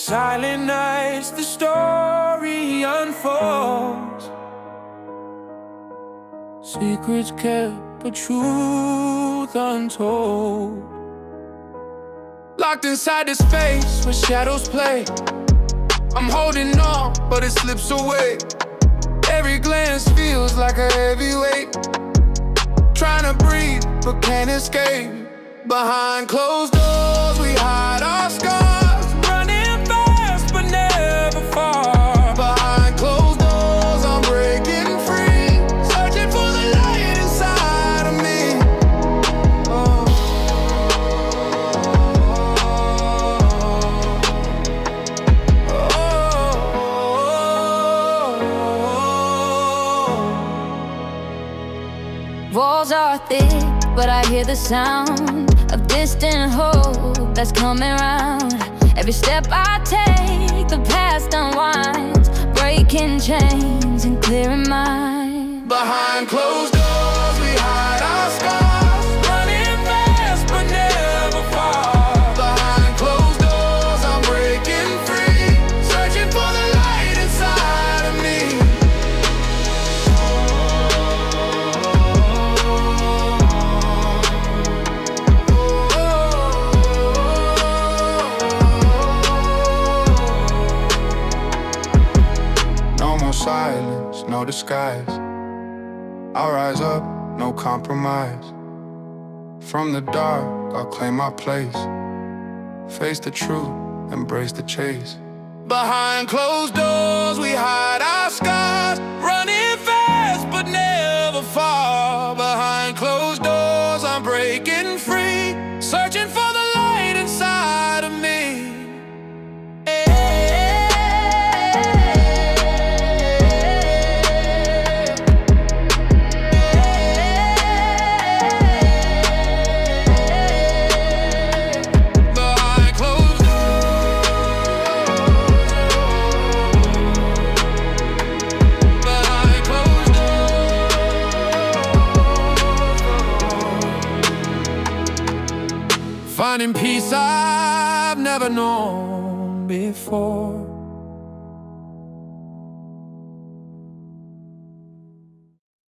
Silent nights, the story unfolds. Secrets kept, but truth untold. Locked inside this space where shadows play. I'm holding on, but it slips away. Every glance feels like a heavy weight. Trying to breathe, but can't escape. Behind closed doors, we hide our scars. Running fast, but never far. Behind closed doors, I'm breaking free. Searching for the light inside of me. Oh. Walls are thick, but I hear the sound of distant hope that's coming round. Every step I take, the past unwinds, breaking chains and clearing minds. Behind closed doors, we hide our scars. Running fast, but never far. Behind closed doors, I'm breaking free. Searching for the light inside of me. No more silence, no disguise. I'll rise up, no compromise. From the dark, I'll claim my place. Face the truth, embrace the chase. Behind closed doors, we hide our scars. Running fast, but never far. Behind closed doors, I'm breaking free. Searching for the light inside of me. Finding peace I've never known before.